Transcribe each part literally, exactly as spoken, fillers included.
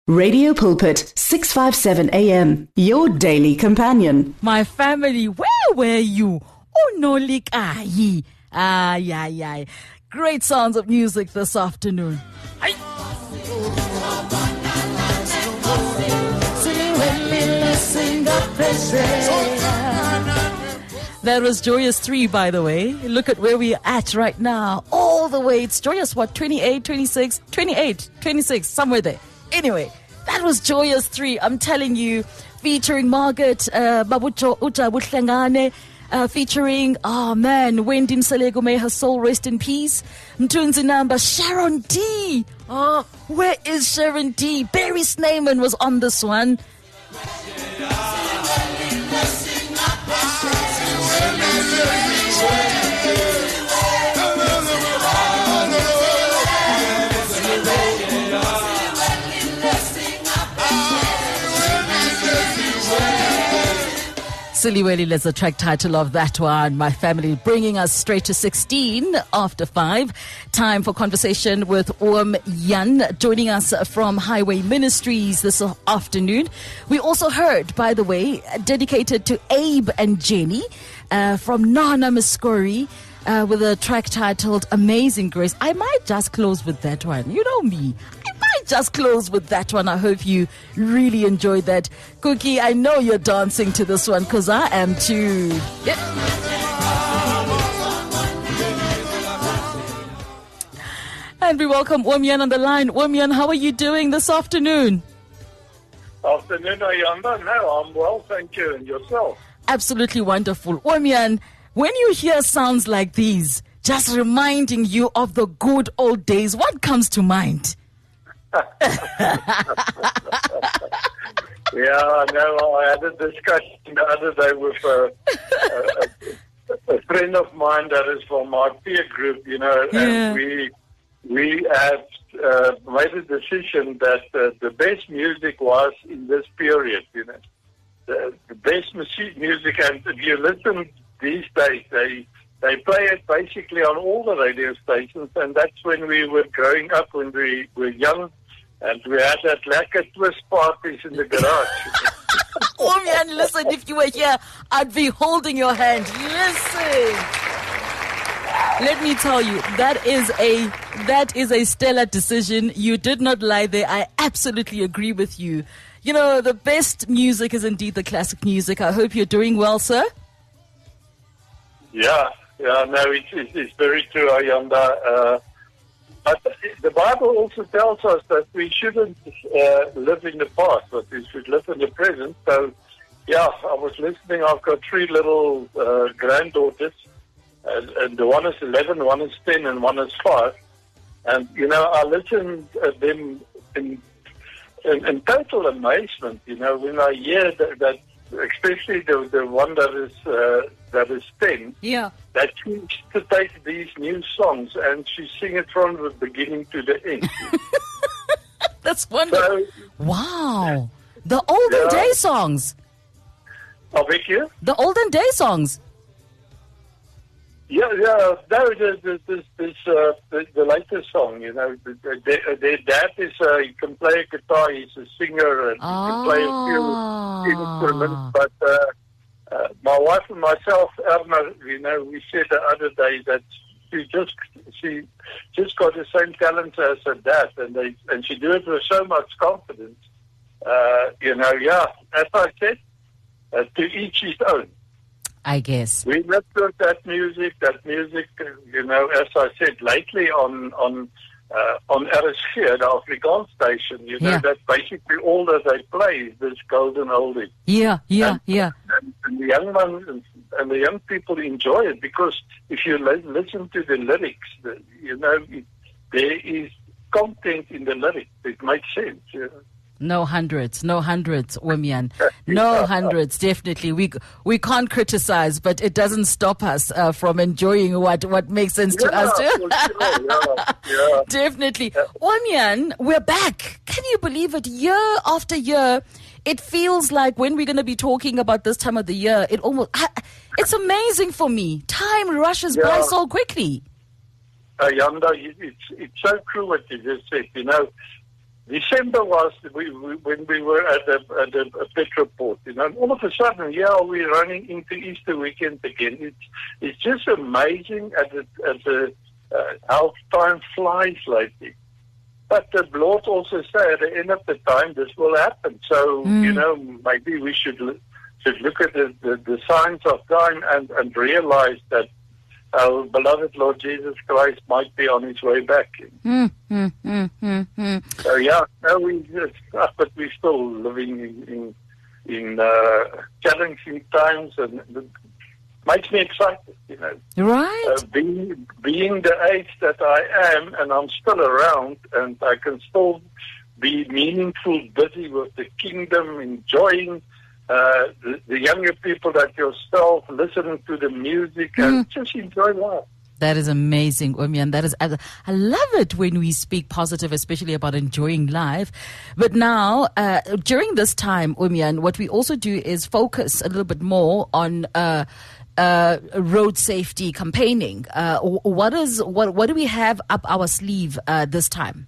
Radio Pulpit, six fifty-seven A M, your daily companion. My family, where were you? Oh, no, likayi. Ay, ay, ay. Great sounds of music this afternoon. Ay. That was Joyous three, by the way. Look at where we're at right now. All the way. It's Joyous, what, twenty-eight, twenty-six, twenty-eight, twenty-six, somewhere there. Anyway, that was Joyous three. I'm telling you, featuring Margaret uh, Babucho Uta Butlangane, uh, featuring, oh man, Wendy Msalego, may her soul rest in peace. Mtunzi Namba, Sharon D. Oh, where is Sharon D? Barry Snayman was on this one. Silly Welly, that's the track title of that one. My family bringing us straight to sixteen after five. Time for conversation with Oom Jan, joining us from Highway Ministries this afternoon. We also heard, by the way, dedicated to Abe and Jenny uh, from Nana Muscori uh, with a track titled Amazing Grace. I might just close with that one. You know me. I might just close with that one. I hope you really enjoyed that. Cookie, I know you're dancing to this one because I am too. Yep. And we welcome Oom Jan on the line. Oom Jan, how are you doing this afternoon? Afternoon, Ayanda. No, I'm well, thank you. And yourself? Absolutely wonderful. Oom Jan, when you hear sounds like these, just reminding you of the good old days, what comes to mind? Yeah, no, I had a discussion the other day with a, a, a friend of mine that is from my peer group, you know, Yeah. and we we have uh, made a decision that uh, the best music was in this period, you know. The, the best music, music, and if you listen these days, they they play it basically on all the radio stations, and that's when we were growing up, when we were young. And we had that lekker twist parties in the garage. Oom Jan, listen, if you were here, I'd be holding your hand. Listen. Let me tell you, that is a that is a stellar decision. You did not lie there. I absolutely agree with you. You know, the best music is indeed the classic music. I hope you're doing well, sir. Yeah, yeah, no, it's, it's, it's very true, Ayanda. Uh, But the Bible also tells us that we shouldn't uh, live in the past, but we should live in the present. So, yeah, I was listening. I've got three little uh, granddaughters, and, and the one is eleven, one is ten, and one is five. And, you know, I listened to them in, in, in total amazement, you know, when I hear that, that especially the, the one that is, uh, that is ten. Yeah. That she used to take these new songs and she sing it from the beginning to the end. That's wonderful. So, wow. The olden Yeah. day songs. I beg you? The olden day songs. Yeah, yeah. No, the, the, this, this, uh, the, the latest song, you know, the, the, their dad is, uh, he can play a guitar, he's a singer, and Ah. he can play a few instruments, but uh, uh, my wife and myself, Erna, you know, we said the other day that she just she just got the same talent as her dad, and they and she do it with so much confidence. Uh, you know, yeah, as I said, uh, to each his own. I guess. We live with that music, that music, uh, you know, as I said, lately on on uh, on R S G, the Afrikaans station, you know, Yeah. that basically all that they play is this golden oldie. Yeah, yeah, And- yeah. And, and the young man and the young people enjoy it because if you li- listen to the lyrics, the, you know, it, there is content in the lyrics. It makes sense. You know? No hundreds, no hundreds, Oom Jan. No hundreds, definitely. We we can't criticize, but it doesn't stop us uh, from enjoying what, what makes sense to Yeah, us. for sure, yeah, yeah. Definitely. Oom Jan, we're back. Can you believe it? Year after year, it feels like when we're going to be talking about this time of the year, it almost, it's amazing for me. Time rushes Yeah. by so quickly. Uh, Yanda, it's, it's so true what you just said. You know, December was we, we, when we were at the, at the Petra Port, you know, and all of a sudden, yeah, we're running into Easter weekend again. It's it's just amazing at the, at the uh, how time flies lately. But the Lord also said at the end of the time, this will happen. So mm. you know, maybe we should should look at the, the, the signs of time and, and realize that our beloved Lord Jesus Christ might be on his way back. Mm, mm, mm, mm, mm. So yeah, no, we just, but we're still living in in, in uh, challenging times, and it makes me excited. You know, right? Uh, being being the age that I am, and I'm still around, and I can still be meaningful, busy with the kingdom, enjoying. Uh, the, the younger people like yourself, listening to the music and mm. just enjoy life. That is amazing, Omiyan. That is, I, I love it when we speak positive, especially about enjoying life. But now, uh, during this time, Omiyan, what we also do is focus a little bit more on uh, uh, road safety campaigning. Uh, what is what? What do we have up our sleeve uh, this time?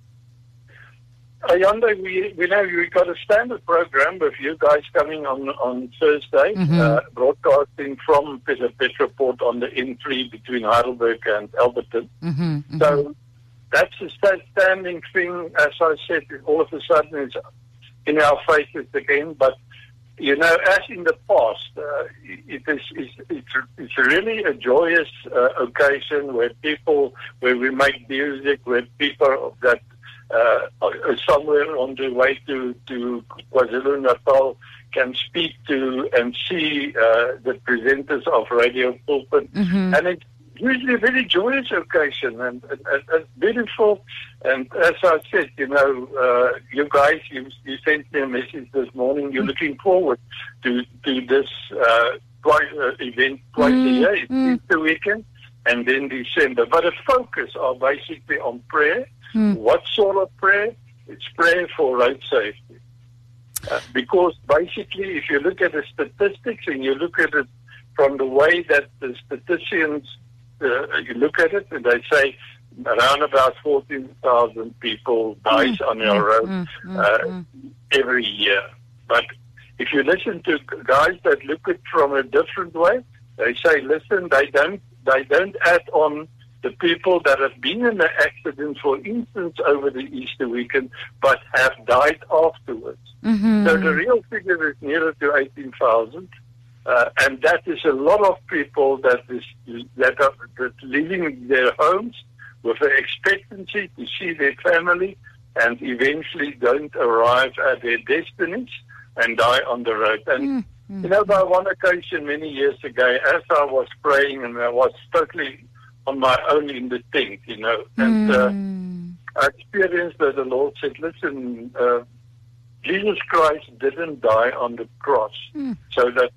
Ayanda, we, we know we got a standard program with you guys coming on on Thursday, mm-hmm. uh, broadcasting from the Petra Port on the N three between Heidelberg and Alberton. Mm-hmm, mm-hmm. So that's a standing thing. As I said, all of a sudden it's in our faces again. But you know, as in the past, uh, it is it's, it's, it's really a joyous uh, occasion where people, where we make music, where people that. Uh, somewhere on the way to, to KwaZulu-Natal can speak to and see uh, the presenters of Radio Pulpit. Mm-hmm. And it's usually a very joyous occasion and, and, and, and beautiful. And as I said, you know, uh, you guys, you, you sent me a message this morning. You're mm-hmm. looking forward to, to this uh, twice, uh, event twice mm-hmm. a year. It's mm-hmm. Easter weekend and then December. But the focus are basically on prayer. Mm. What sort of prayer? It's prayer for road safety. Uh, because basically, if you look at the statistics and you look at it from the way that the statisticians, uh, you look at it and they say around about fourteen thousand people dies mm. on our road mm. Mm. Uh, mm. every year. But if you listen to guys that look at it from a different way, they say, listen, they don't, they don't add on the people that have been in the accident, for instance, over the Easter weekend, but have died afterwards. Mm-hmm. So the real figure is nearer to eighteen thousand, uh, and that is a lot of people that is that are that leaving their homes with the expectancy to see their family, and eventually don't arrive at their destinies and die on the road. And mm-hmm. you know, by one occasion many years ago, as I was praying, and I was totally on my own in the tent, you know, and mm. uh, I experienced that the Lord said, listen, uh, Jesus Christ didn't die on the cross mm. so that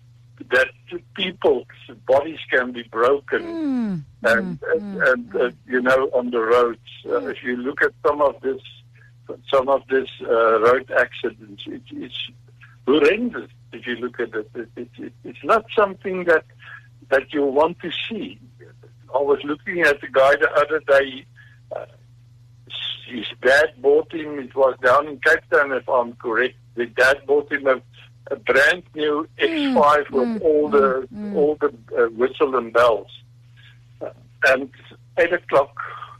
that people's bodies can be broken mm. and, mm. and, and uh, you know, on the roads. Uh, if you look at some of this, some of this uh, road accidents, it, it's horrendous if you look at it. It, it, it. It's not something that, that you want to see. I was looking at the guy the other day. Uh, his dad bought him, it was down in Cape Town, if I'm correct. The dad bought him a, a brand new X five mm, with mm, all the mm, all the uh, whistle and bells. Uh, and eight o'clock,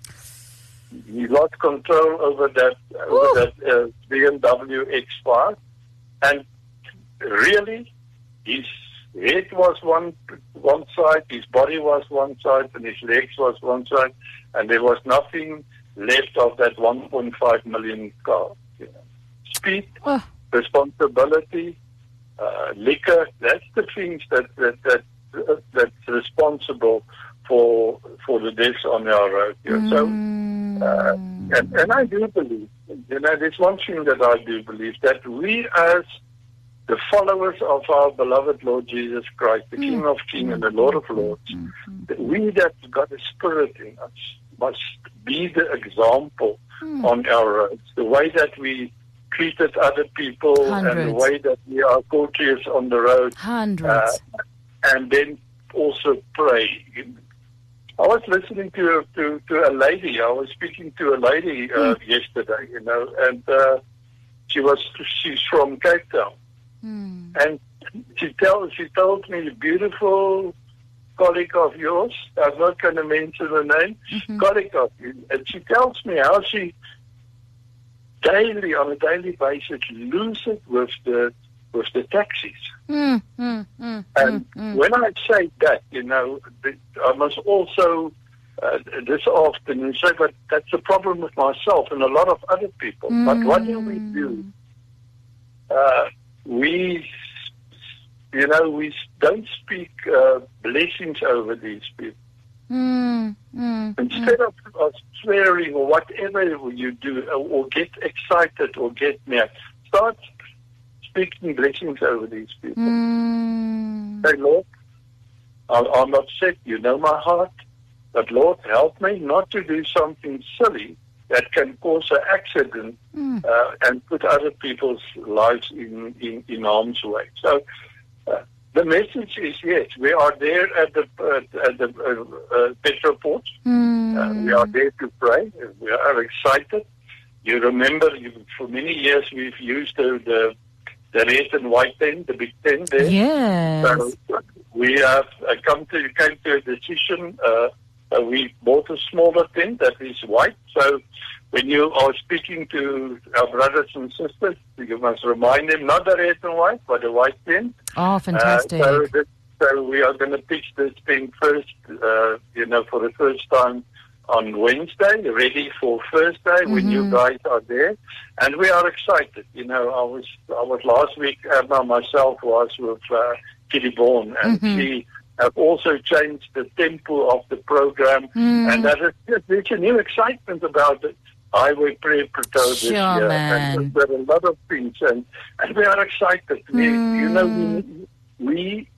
he lost control over that over that uh, B M W X five, and really, he's. Head was one one side, his body was one side, and his legs was one side, and there was nothing left of that one point five million car. You know. Speed, oh. responsibility, uh, liquor, that's the things that, that, that uh, that's responsible for for the deaths on our road. You know. mm. So, uh, and, and I do believe, you know, there's one thing that I do believe, that we as the followers of our beloved Lord Jesus Christ, the mm. King of Kings and the Lord of Lords, mm-hmm. we that got a spirit in us must be the example mm. on our roads. The way that we treated other people Hundreds. and the way that we are courteous on the road. Hundreds. Uh, and then also pray. I was listening to to to a lady. I was speaking to a lady uh, mm. yesterday, you know, and uh, she was she's from Cape Town, mm. and she tell she told me, a beautiful colleague of yours, I'm not going to mention the name, mm-hmm. colleague of you, and she tells me how she daily, on a daily basis, loses with the with the taxis. Mm, mm, mm, and mm, mm. when I say that, you know, I must also uh, this afternoon say, but that's a problem with myself and a lot of other people. Mm. But what do we do? Uh, we, you know, we don't speak uh, blessings over these people. Mm, mm, Instead mm. of, of swearing or whatever you do, or, or get excited or get mad, start speaking blessings over these people. Mm. Say, Lord, I'm, I'm upset. You know my heart. But Lord, help me not to do something silly that can cause an accident mm. uh, and put other people's lives in, in, in harm's way. So uh, the message is, yes, we are there at the, uh, at the uh, uh, petrol port. Mm. Uh, we are there to pray. We are excited. You remember, you, for many years we've used the, the the red and white tent, the big tent there. Yes. So we have uh, come to came to a decision. Uh, uh, we bought a smaller tent that is white. So when you are speaking to our brothers and sisters, you must remind them not the red and white, but the white tent. Oh, fantastic! Uh, so, this, so we are going to pitch this tent first. Uh, you know, for the first time on Wednesday, ready for Thursday mm-hmm. when you guys are there, and we are excited. You know, I was I was last week. Emma myself was with uh, Kitty Bourne, and mm-hmm. she have also changed the tempo of the program, mm. and that is just, there's a new excitement about it. Highway Prayer Plateau this sure, year, man. and there are a lot of things, and and we are excited. We, mm. you know, we. we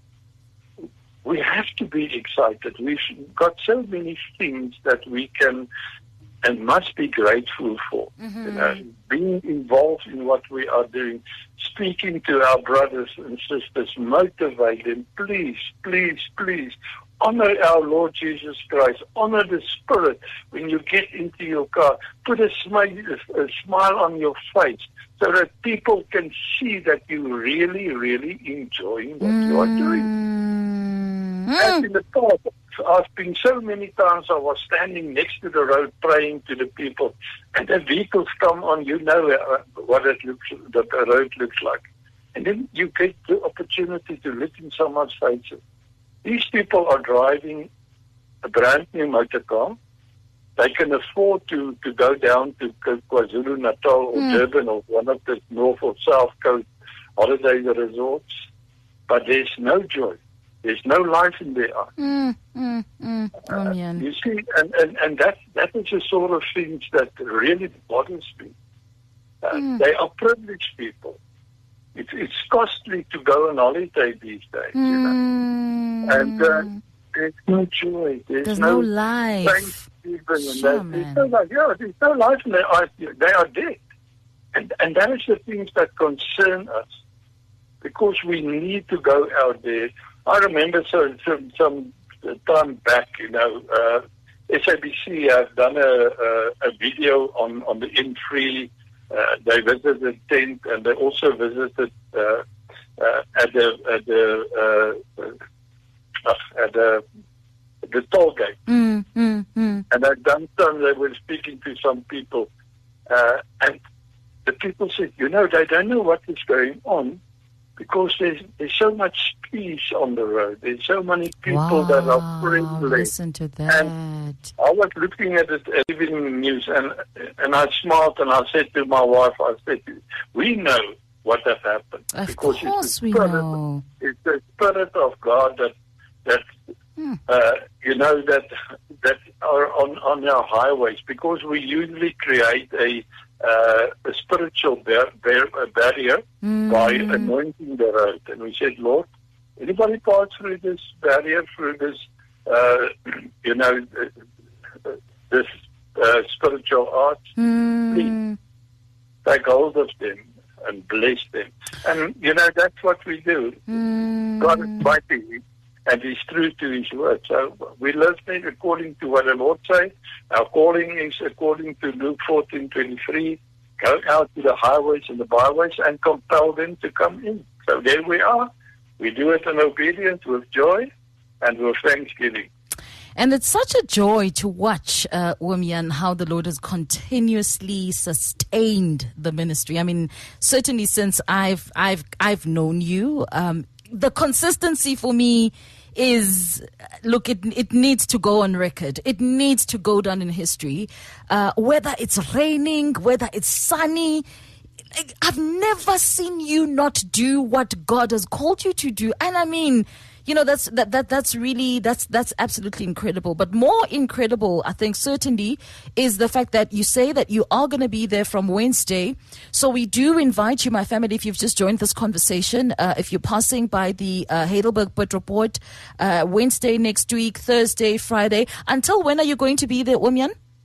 We have to be excited. We've got so many things that we can and must be grateful for. Mm-hmm. You know, being involved in what we are doing, speaking to our brothers and sisters, motivate them. Please, please, please, honor our Lord Jesus Christ. Honor the Spirit when you get into your car. Put a smile, a smile on your face so that people can see that you really, really enjoying what mm. you are doing. As in the past, I've been so many times I was standing next to the road praying to the people, and the vehicles come on, you know uh, what it looks, that the road looks like. And then you get the opportunity to look in someone's faces. These people are driving a brand new motor car. They can afford to, to go down to KwaZulu-Natal or mm. Durban or one of the North or South Coast holiday resorts, but there's no joy. There's no life in their eyes. Mm, mm, mm. Uh, you see, and, and, and that, that is the sort of things that really bothers me. Uh, mm. They are privileged people. It's, it's costly to go on holiday these days, mm. you know. And uh, there's no joy. There's, there's no, no life. Even sure, and there's no life. Yeah, there's no life in their eyes. They are dead. And, and that is the things that concern us. Because we need to go out there. I remember some, some, some time back, you know, uh, S A B C has done a, a, a video on, on the N three. Uh, they visited the tent, and they also visited uh, uh, at the at the uh, uh, at the the toll gate. Mm, mm, mm. And I've done some. They were speaking to some people, uh, and the people said, you know, they don't know what is going on. Because there's, there's so much peace on the road. There's so many people wow, that are friendly. Listen to that. And I was looking at it at evening news, and and I smiled and I said to my wife, I said, we know what has happened. Of because course it's the we spirit, know. It's the Spirit of God that, that hmm. uh, you know, that that are on, on our highways. Because we usually create a Uh, a spiritual bar- bar- a barrier mm. by anointing the road. And we said, Lord, anybody pass through this barrier, through this, uh, you know, uh, this uh, spiritual arch, mm. please take hold of them and bless them. And, you know, that's what we do. Mm. God is mighty. and he's true to his word. So we live according to what the Lord says. Our calling is according to Luke fourteen twenty-three. Go out to the highways and the byways and compel them to come in. So there we are. We do it in obedience with joy and with thanksgiving. And it's such a joy to watch, uh, Oom Jan, how the Lord has continuously sustained the ministry. I mean, certainly since I've I've I've known you, um, the consistency for me is, look, it it needs to go on record. It needs to go down in history. Uh, whether it's raining, whether it's sunny, I've never seen you not do what God has called you to do. And I mean, you know, that's that, that that's really that's that's absolutely incredible. But more incredible, I think, certainly, is the fact that you say that you are going to be there from Wednesday. So we do invite you, my family, if you've just joined this conversation, uh, if you're passing by the uh, Heidelberg Bidreport, uh, Wednesday next week, Thursday, Friday. Until when are you going to be there, Oom Jan?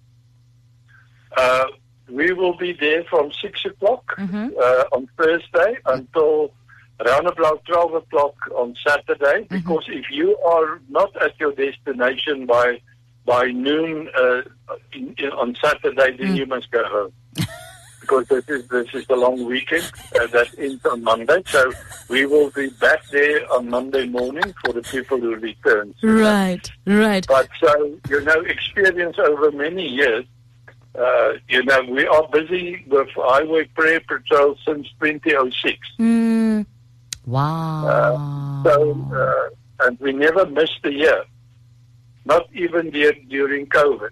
Uh, we will be there from six o'clock Mm-hmm. uh, on Thursday until around about twelve o'clock on Saturday, because mm-hmm. if you are not at your destination by by noon uh, in, in, on Saturday, then mm. you must go home. Because this is this is the long weekend uh, that ends on Monday. So we will be back there on Monday morning for the people who return. So right, right. But so, you know, experience over many years, uh, you know, we are busy with Highway Prayer Patrol since twenty oh six. Mm. Wow. Uh, so, uh, and we never missed a year, not even there during COVID.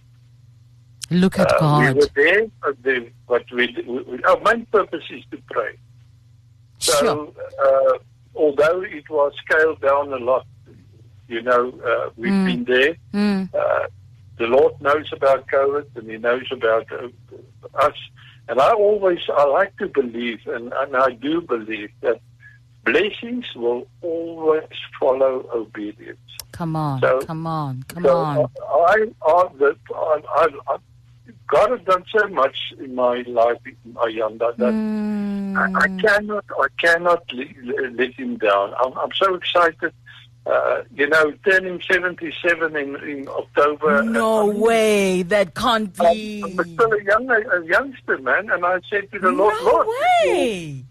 Look at uh, God. We were there, but, the, but we, we, our main purpose is to pray. So, sure. uh, although it was scaled down a lot, you know, uh, we've mm. been there. Mm. Uh, the Lord knows about COVID, and He knows about uh, us. And I always, I like to believe, and, and I do believe that blessings will always follow obedience. Come on, so, come on, come so on. I, I, the, I, I, I, God has done so much in my life, Ayanda, that mm. I, I cannot, I cannot let, let Him down. I'm, I'm so excited. Uh, you know, turning seventy-seven in, in October. No and, way, that can't be. I'm, I'm still a, young, a youngster, man, and I said to the Lord, no Lord, way.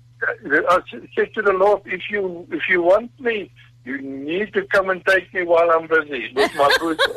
I said to the Lord, if you if you want me, you need to come and take me while I'm busy with my boots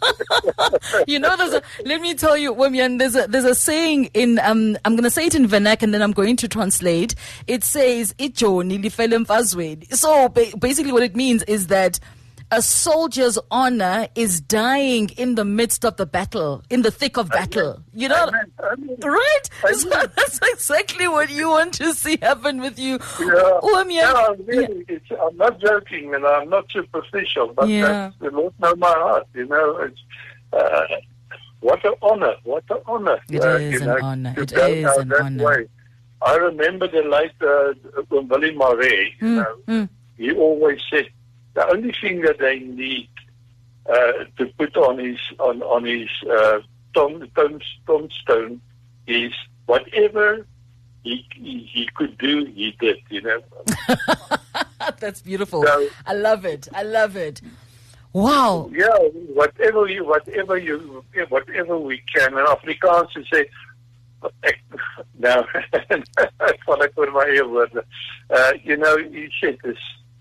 on. You know, there's a, let me tell you, Oom Jan, there's a there's a saying in um I'm gonna say it in vernac and then I'm going to translate. It says "Ijoni lifele mfazweni." So ba- basically, what it means is that a soldier's honor is dying in the midst of the battle, in the thick of battle. You know, Amen. Amen. right? Amen. So that's exactly what you want to see happen with you. Yeah, Oom Jan, yeah, I'm, really, yeah. It's, I'm not joking, and I'm not superficial, but yeah. that's, the Lord knows my heart. You know, it's uh, what an honor! What an honor! It uh, is you an know, honor. to It go is out an that honor. way. I remember the late uh, Willie Marais. You Mm, know, mm. he always said, the only thing that they need uh, to put on his on on his uh, tomb, tomb, tombstone is whatever he, he he could do, he did. You know. That's beautiful. So, I love it. I love it. Wow. yeah, whatever you whatever you whatever we can. And Afrikaans to say. Now, val ek oor my eie woorde. Uh, you know, he said this.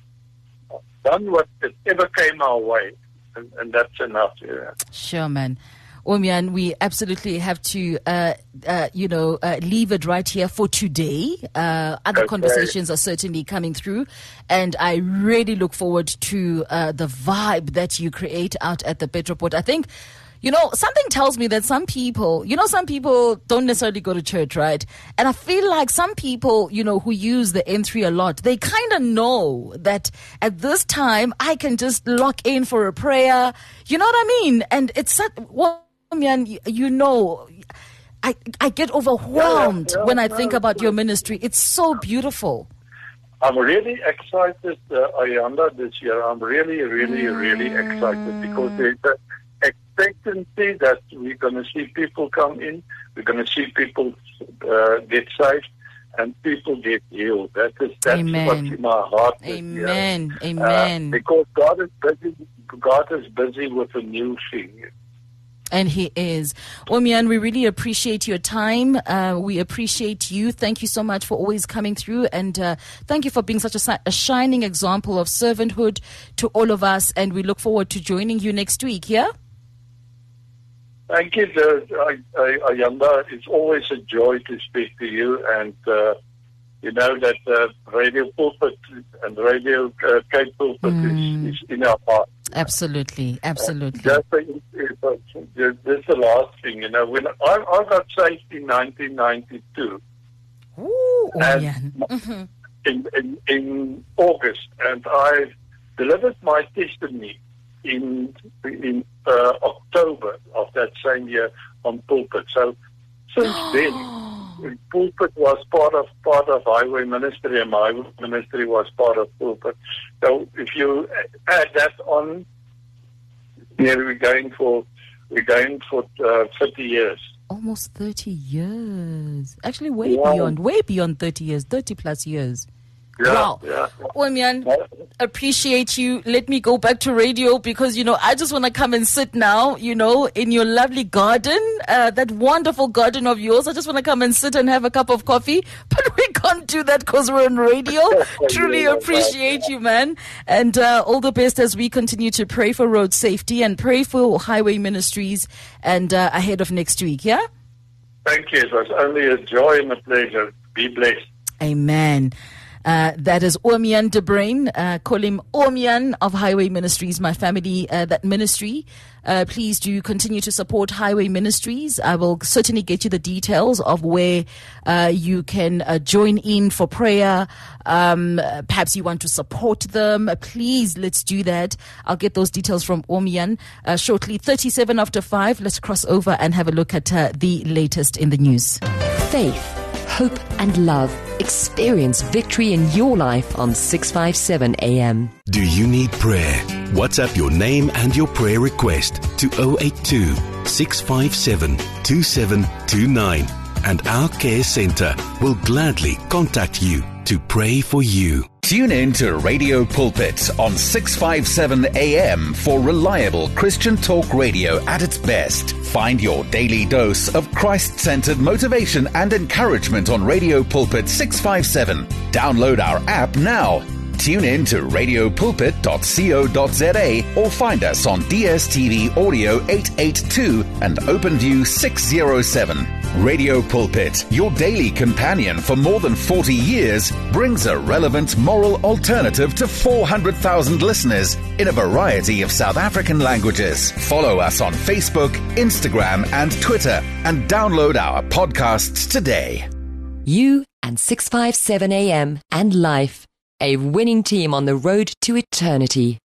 Done whatever came our way, and, and that's enough. Yeah. Sure, man. Oom Jan, we absolutely have to, uh, uh, you know, uh, leave it right here for today. Uh, other Okay. conversations are certainly coming through, and I really look forward to uh, the vibe that you create out at the Bidreport. I think, you know, something tells me that some people, you know, some people don't necessarily go to church, right? And I feel like some people, you know, who use the N three a lot, they kind of know that at this time I can just lock in for a prayer. You know what I mean? And it's such, well, man, you know, I I get overwhelmed Yeah, yeah, when I no, think about your ministry. It's so beautiful. I'm really excited, uh, Ayanda, this year. I'm really, really, really excited because there's a expectancy that we're going to see people come in, we're going to see people uh, get saved, and people get healed. That is that's Amen. what's in my heart. Amen. Yeah. Amen. Uh, because God is busy. God is busy with a new thing. And He is. Om-Jan, we really appreciate your time. Uh, we appreciate you. Thank you so much for always coming through. And uh, thank you for being such a, a shining example of servanthood to all of us. And we look forward to joining you next week, yeah? Thank you, Ayanda. It's always a joy to speak to you. And uh, you know that uh, Radio Pulpit and Radio uh, Cape Pulpit mm. is, is in our heart. Absolutely, absolutely. Uh, just, uh, just the last thing, you know, when I, I got saved in nineteen ninety-two, Ooh, and yeah. mm-hmm. in, in in August, and I delivered my testimony in in uh, October of that same year on Pulpit. So since then, Pulpit was part of part of Highway Ministry, and my ministry was part of Pulpit. So if you add that on, yeah, we're going for we're going for uh, thirty years. Almost thirty years. Actually, way yeah. beyond, way beyond thirty years, thirty plus years. Yeah, wow. Yeah. Om-Jan, appreciate you. Let me go back to radio because, you know, I just want to come and sit now, you know, in your lovely garden, uh, that wonderful garden of yours. I just want to come and sit and have a cup of coffee, but we can't do that because we're on radio. Truly appreciate you, man. And uh, all the best as we continue to pray for road safety and pray for Highway Ministries and uh, ahead of next week, yeah? Thank you. It was only a joy and a pleasure. Be blessed. Amen. Uh, that is Om-Jan de Bruin. Uh, call him Om-Jan of Highway Ministries, my family, uh, that ministry. Uh, please do continue to support Highway Ministries. I will certainly get you the details of where uh, you can uh, join in for prayer. Um, perhaps you want to support them. Uh, please, let's do that. I'll get those details from Om-Jan uh, shortly. thirty-seven after five. Let's cross over and have a look at uh, the latest in the news. Faith, hope and love. Experience victory in your life on six fifty-seven A M. Do you need prayer? WhatsApp your name and your prayer request to zero eight two, six five seven, two seven two nine and our care centre will gladly contact you to pray for you. Tune in to Radio Pulpit on six fifty-seven A M for reliable Christian talk radio at its best. Find your daily dose of Christ-centered motivation and encouragement on Radio Pulpit six fifty-seven. Download our app now. Tune in to radio pulpit dot co dot za or find us on D S T V Audio eight eighty-two and OpenView six oh seven. Radio Pulpit, your daily companion for more than forty years, brings a relevant moral alternative to four hundred thousand listeners in a variety of South African languages. Follow us on Facebook, Instagram and Twitter and download our podcasts today. You and six fifty-seven A M and Life, a winning team on the road to eternity.